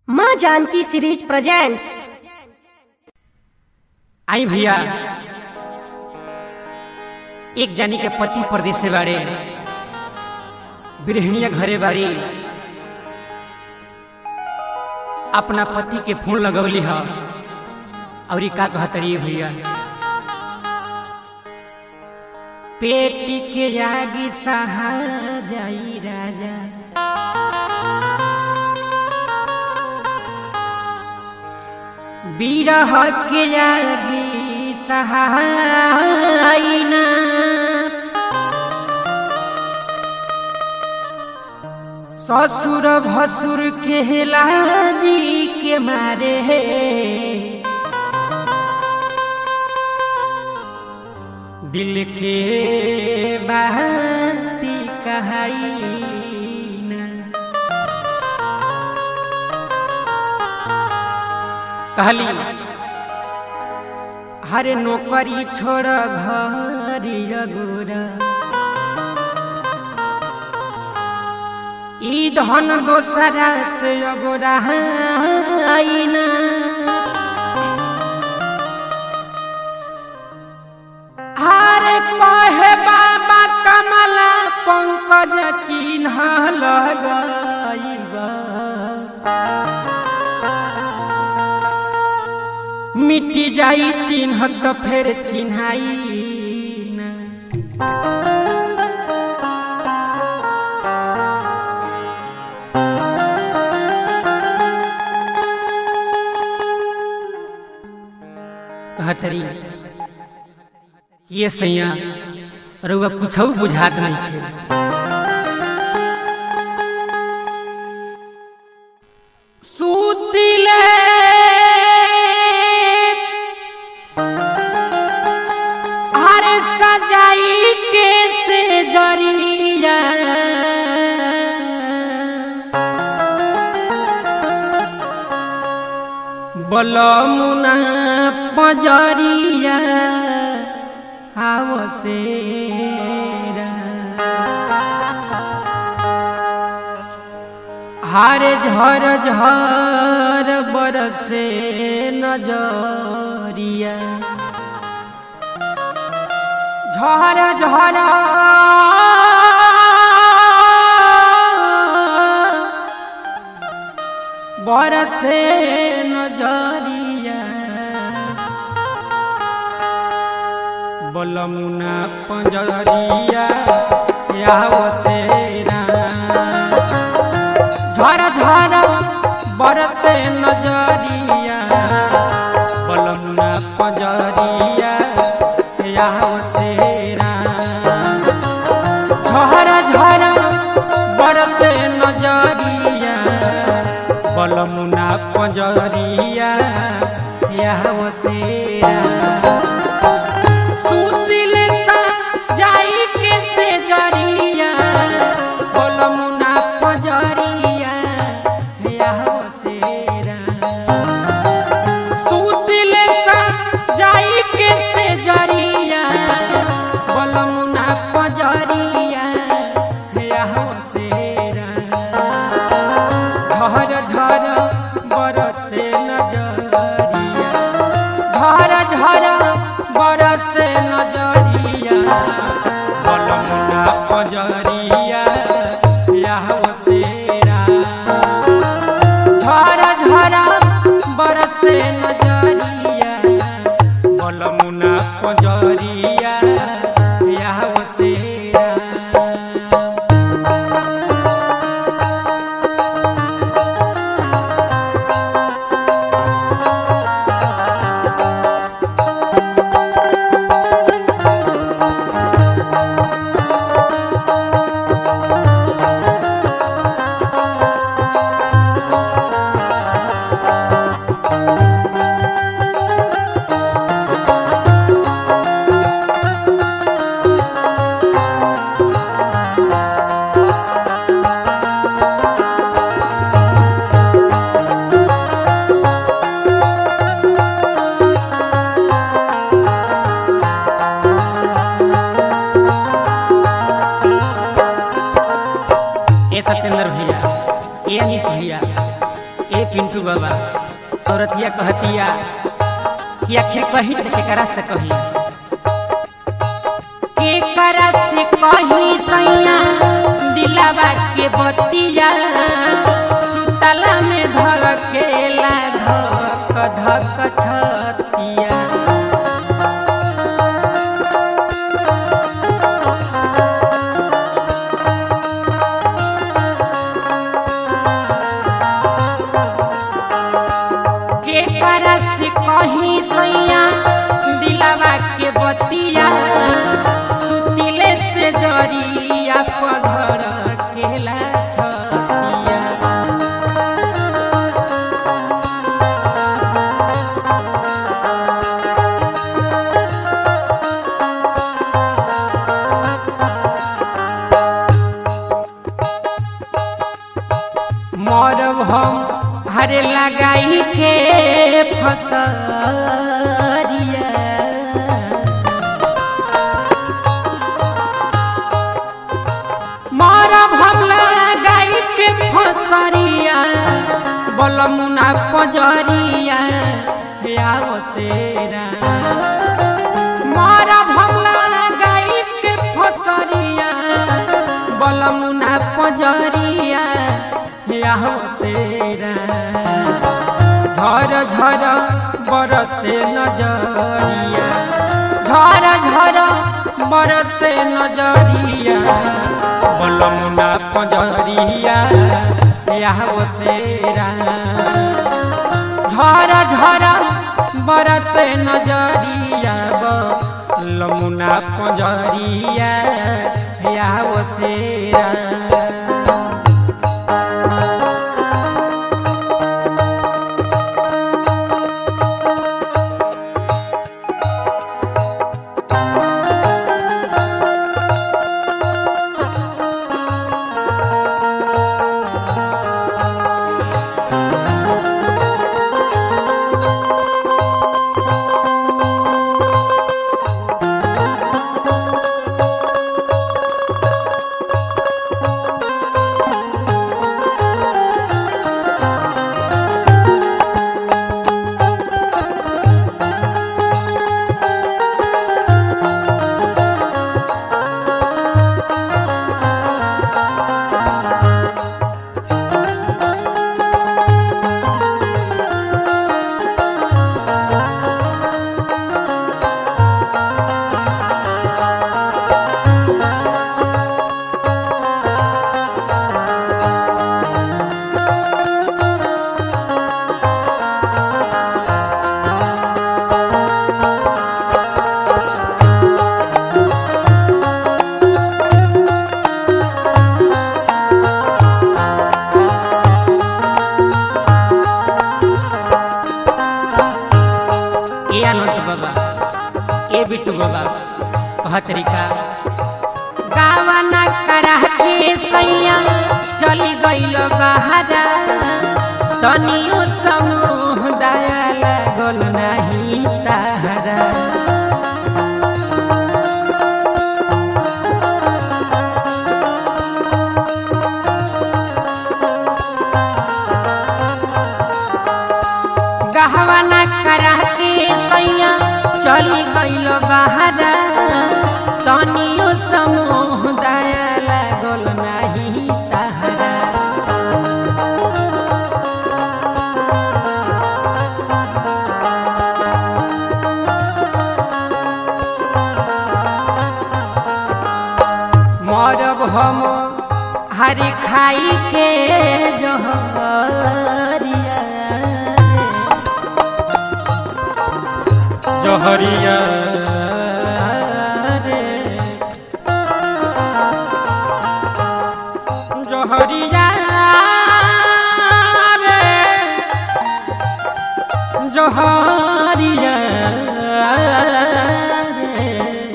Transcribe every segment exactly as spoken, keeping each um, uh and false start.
माँ Janaki series presents. आई भैया, एक जानी के पति परदेश से बाड़े, बिरहनिया घरे बाड़ी, अपना पति के फोन लगवली है और का कहतरी भैया, पेटी के आगे सहा जाई राजा, बिरह के आगे सहाई ना, ससुर भसुर के लाजी के मारे दिल के बाती कहाई ना। कहली हरे नौकरी छोड़ घर गोरा, ई धन दोसरा से अगोरा आईना, हरे कहे बाबा कमला पंकज चिन्ह लगाईबा, मिट्टी जाई चिन्ह तो फिर चिन्हाई ना। कहतरी ये सैया रउआ कुछ बुझात नहीं थे, सूतिले हरे सजाई के से जरिया, बलमुना पजरिया आवसेरा, हरे झर झर बरसे नजरिया, झर झर बरसे नजरिया, बलमुना पंजरिया आवसेरा, झर झर बरसे नजरिया, बलमुना पंजरिया आवसेरा, झर झर बरसे नजरिया, बलमुना पंजरिया आवसेरा। सूतिले सा जाई के से जरिया, बलमुना पंजरिया आवसेरा, सूतिले सा जाई के से जरिया, बलमुना पंजरिया आवसेरा, झर झर बरसे नजरिया, झर झर पिंटू बाबा औरतिया कहतिया कि आखिर कही तो केकरा से कही केकरा से कही सैया दिलावा के बतिया सुतला में धड़केला धक धक छतिया केकरा से कही सैया दिलावा के बतिया सुतिले से जरिया पधर केला छतिया मरब हम हरे लगाई के फसरिया मरब हम लगाई के फसरिया बलमुना पजरिया आवसेरा मरब हम लगाई के फसरिया बलमुना पजरिया आवसेरा झर झर बरसे नजरिया झर झर बरसे नजरिया बलमुना पजरिया आवसेरा झर झर बरसे नजरिया बलमुना पजरिया आवसेरा बिट्टू बाबा कह तरीका गावना करा के सैया चली गइल बहारा तनियो समूह दया लागल नहीं तारा गावना करा के सैया चली गइल बहारा तनियो समूह दया लागल नहीं तारा मरब हम हरी खाई के जहरिया जहरिया रे जहरिया रे जहरिया रे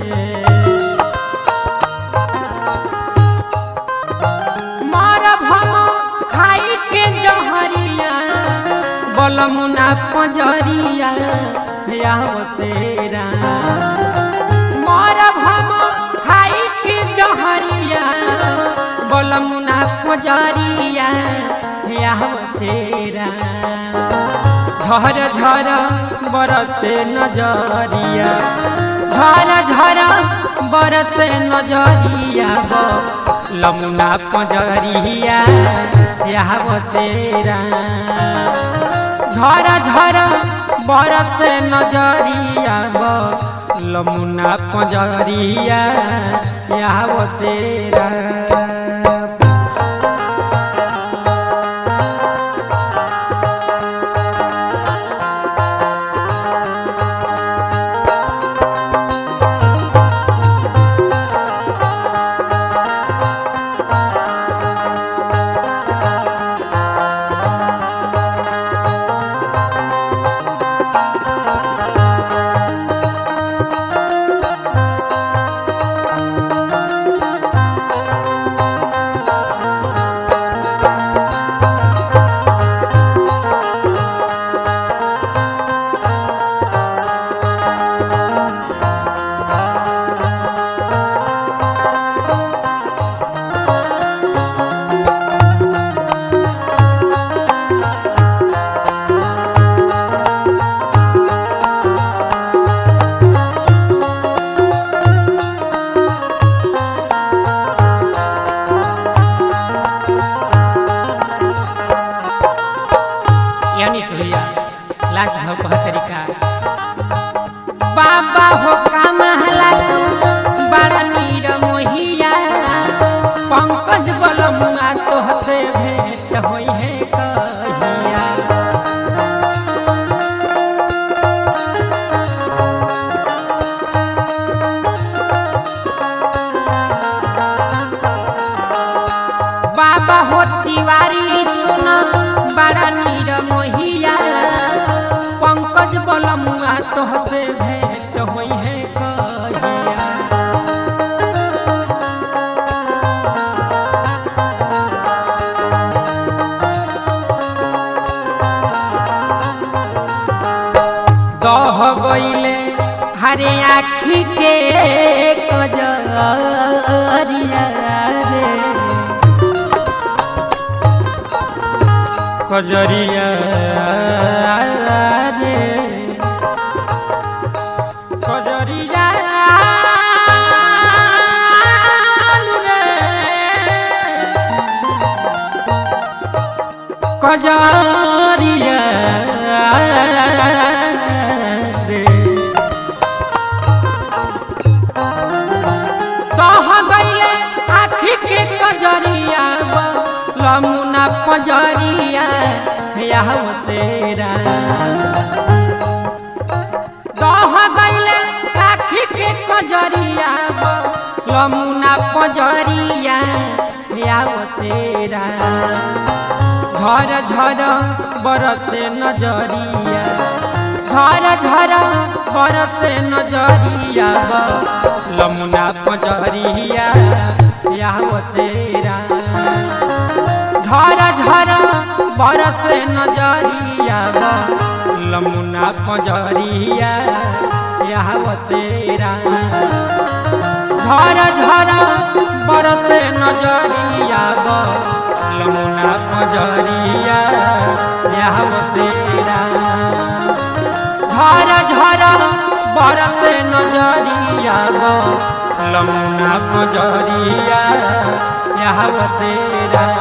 मरब हम खाई के जहरिया बलमुना पजरिया आवसेरा मरब हम खाई के जहरिया बलमुना पजरिया यह बसेरा झर झर बरसे नजरिया झर झर बरसे नजरिया लमुना पजरिया यह बसेरा झर झर बरसे नजरिया लमुना पजरिया यह बसेरा लास्ट भाव कह तरीका बाबा हो कामहला तू बड़ा नीर मोहिया पंकज बलमुआ तोहसे भेंट होई है कहिया बाबा हो तिवारी सुना बड़ा नीर मोहिया पंकज बलमुआ तोहसे भेंट होई है कहिया दह गईले हरे आखी के कजरिया रे कजरिया रे कजरिया रे कजरिया रे दह गईले आखी के कजरिया लमुना पजरिया यह बसेरा दह गईले आखी के कजरिया लमुना पजरिया यह बसेरा झर झर बरसे नजरिया झर झर बरसे नजरिया लमुना पजरिया यह बसेरा झर झर बरसे नजरिया लमुना पजरिया यह बसेरा झर झर बरसे नजरिया लमुना पजरिया यह बसेरा झर झर बरसे नजरिया लमुना पजरिया यह बसेरा।